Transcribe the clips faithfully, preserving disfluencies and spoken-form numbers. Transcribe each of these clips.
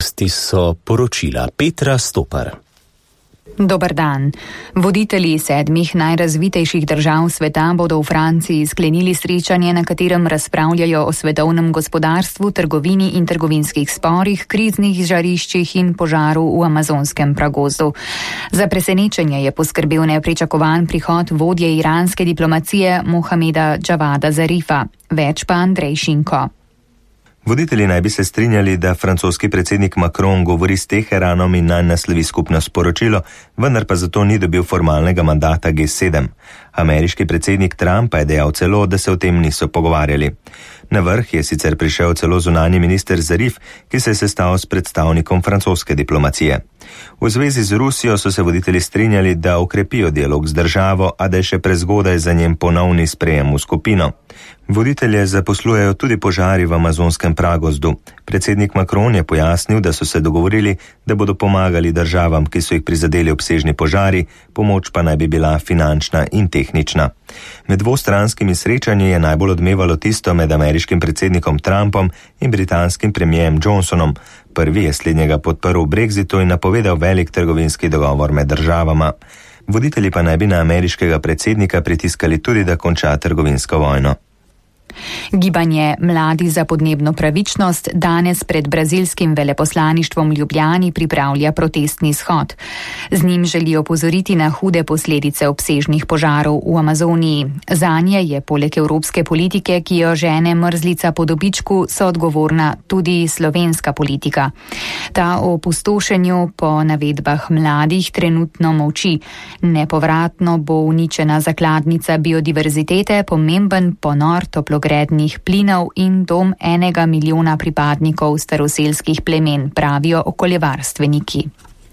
vrsti so poročila Petra Stopar. Dober dan. Voditelji sedmih najrazvitejših držav sveta bodo v Franciji sklenili srečanje, na katerem razpravljajo o svetovnem gospodarstvu, trgovini in trgovinskih sporih, kriznih žariščih in požaru v amazonskem pragozdu. Za presenečenje je poskrbel nepričakovan prihod vodje iranske diplomacije Mohameda Javada Zarifa. Več pa Andrej Šinko. Voditelji naj bi se strinjali, da francoski predsednik Macron govori s Teheranom in naj naslovi skupno sporočilo, vendar pa zato ni dobil formalnega mandata G sedem. Ameriški predsednik Trump pa je dejal celo, da se o tem niso pogovarjali. Na vrh je sicer prišel celo zunanji minister Zarif, ki se je sestal s predstavnikom francoske diplomacije. V zvezi z Rusijo so se voditelji strinjali, da okrepijo dialog z državo, a da je še prezgodaj za njen ponovni sprejem v skupino. Voditelje zaposlujejo tudi požari v amazonskem pragozdu. Predsednik Macron je pojasnil, da so se dogovorili, da bodo pomagali državam, ki so jih prizadeli obsežni požari, pomoč pa naj bi bila finančna in tehnična. Med dvostranskimi srečanji je najbolj odmevalo tisto med ameriškim predsednikom Trumpom in britanskim premijerjem Johnsonom. Prvi je slednjega podprl v Brexitu in napovedal velik trgovinski dogovor med državama. Voditelji pa naj bi na ameriškega predsednika pritiskali tudi, da konča trgovinsko vojno. Gibanje Mladi za podnebno pravičnost danes pred brazilskim veleposlaništvom v Ljubljani pripravlja protestni shod. Z njim želi opozoriti na hude posledice obsežnih požarov v Amazoniji. Zanje je poleg evropske politike, ki jo žene mrzlica po dobičku, soodgovorna tudi slovenska politika. Ta o opustošenju po navedbah mladih trenutno molči. Nepovratno bo uničena zakladnica biodiverzitete, pomemben ponor toplogrednih plinov in dom enega milijona pripadnikov staroselskih plemen, pravijo okoljevarstveniki.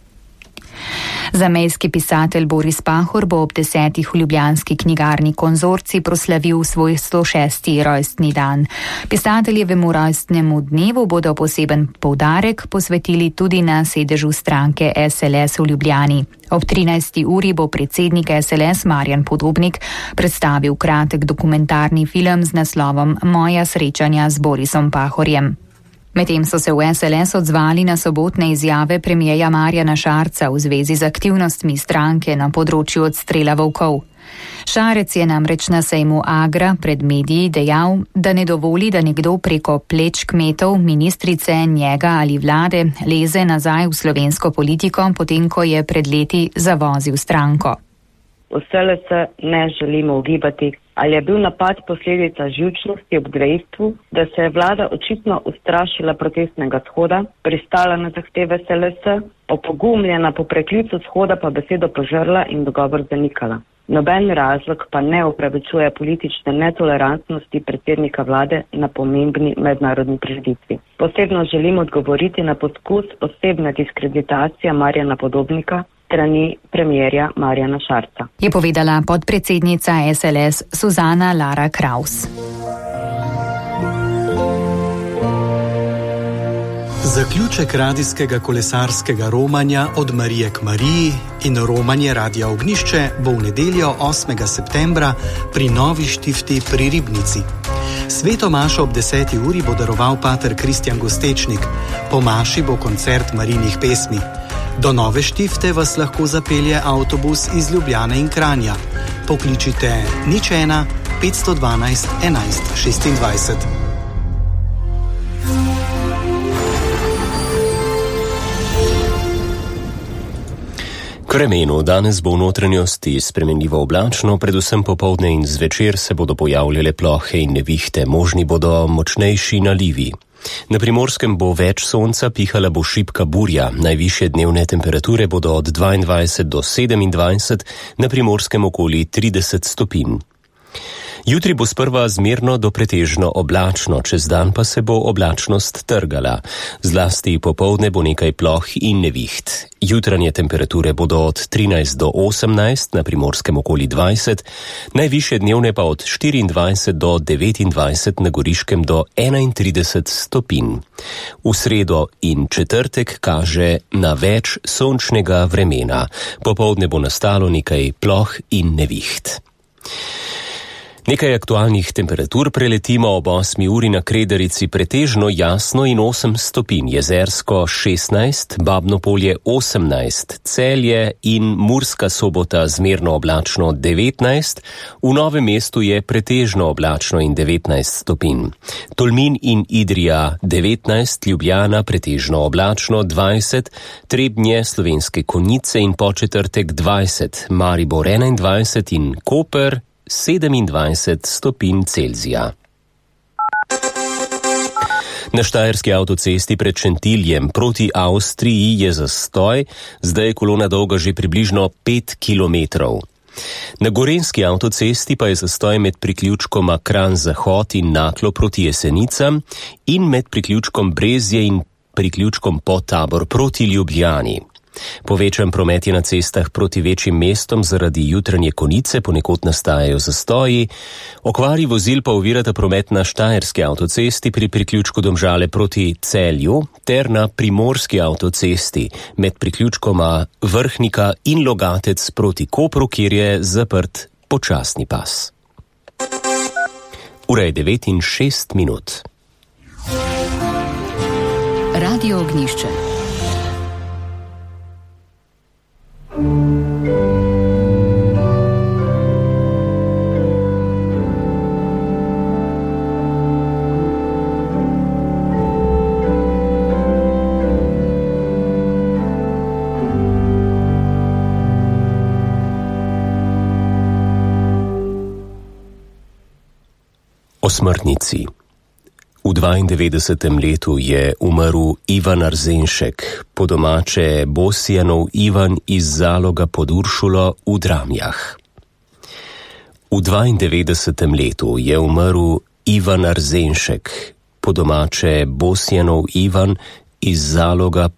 Zamejski pisatelj Boris Pahor bo ob desetih v ljubljanski knjigarni Konzorcij proslavil svoj sto šesti rojstni dan. Pisateljevemu rojstnemu dnevu bodo poseben poudarek posvetili tudi na sedežu stranke S L S v Ljubljani. Ob trinajsti uri bo predsednik S L S Marjan Podobnik predstavil kratek dokumentarni film z naslovom Moja srečanja z Borisom Pahorjem. Medtem so se v S L S odzvali na sobotne izjave premierja Marjana Šarca v zvezi z aktivnostmi stranke na področju odstrela volkov. Šarec je namreč na sejmu Agra pred mediji dejal, da ne dovoli, da nekdo preko pleč kmetov, ministrice, njega ali vlade leze nazaj v slovensko politiko, potem ko je pred leti zavozil stranko. V S L S ne želimo ugibati, ali je bil napad posledica živčnosti ob dejstvu, da se je vlada očitno ustrašila protestnega shoda, pristala na zahteve S L S, opogumljena po preklicu shoda pa besedo požrla in dogovor zanikala. Noben razlog pa ne upravičuje politične netolerantnosti predsednika vlade na pomembni mednarodni prireditvi. Posebno želim odgovoriti na poskus osebne diskreditacije Marjana Podobnika strani premierja Marjana Šarca. Je povedala podpredsednica S L S Suzana Lara Kraus. Zaključek radijskega kolesarskega romanja Od Marije k Mariji in romanje Radia Ognjišče bo v nedeljo osmega septembra pri Novi Štifti pri Ribnici. Sveto mašo ob deseti uri bo daroval pater Kristjan Gostečnik. Po maši bo koncert Marijinih pesmi. Do Nove Štifte vas lahko zapelje avtobus iz Ljubljane in Kranja. Pokličite nič ena petsto dvanajst enajst šestindvajset. K vremenu danes bo v notranjosti spremenljivo oblačno, predvsem popoldne in zvečer se bodo pojavljale plohe in nevihte, možni bodo močnejši nalivi. Na Primorskem bo več sonca, pihala bo šibka burja, najvišje dnevne temperature bodo od dvaindvajset do sedemindvajset, na Primorskem okoli trideset stopinj. Jutri bo sprva zmerno do pretežno oblačno, čez dan pa se bo oblačnost trgala. Zlasti popoldne bo nekaj ploh in neviht. Jutranje temperature bodo od trinajst do osemnajst, na Primorskem okoli dvajset, najvišje dnevne pa od štiriindvajset do devetindvajset, na Goriškem do enaintrideset stopinj. V sredo in četrtek kaže na več sončnega vremena. Popoldne bo nastalo nekaj ploh in neviht. Nekaj aktualnih temperatur preletimo. Ob osmi uri na Kredarici pretežno jasno in osem stopinj, Jezersko šestnajst, Babno Polje osemnajst, Celje in Murska Sobota zmerno oblačno devetnajst, v Novem mestu je pretežno oblačno in devetnajst stopinj. Tolmin in Idrija devetnajst, Ljubljana pretežno oblačno dvajset, Trebnje, Slovenske Konjice in Podčetrtek dvajset, Maribor enaindvajset in Koper sedemindvajset stopinj Celzija. Na Štajerski avtocesti pred Šentiljem proti Avstriji je zastoj, zdaj je kolona dolga že približno pet kilometrov. Na Gorenjski avtocesti pa je zastoj med priključkoma Kranj-Zahod in Naklo proti Jesenicam in med priključkom Brezje in priključkom Podtabor proti Ljubljani. Povečan promet je na cestah proti večjim mestom zaradi jutranje konice, ponekod nastajajo zastoji. Okvari vozil pa ovirata promet na Štajerski avtocesti pri priključku Domžale proti Celju ter na Primorski avtocesti med priključkoma Vrhnika in Logatec proti Kopru, kjer je zaprt počasni pas. Ura je devet in šest minut. Radio Ognjišče. O smrtnici. V dvaindevetdesetem letu je umrl Ivan Arzenšek, po domače Bosjanov Ivan iz Zaloga pod Uršulo v Dramljah. V dvaindevetdesetem letu je umrl Ivan Arzenšek, po domače Bosjanov Ivan iz Zaloga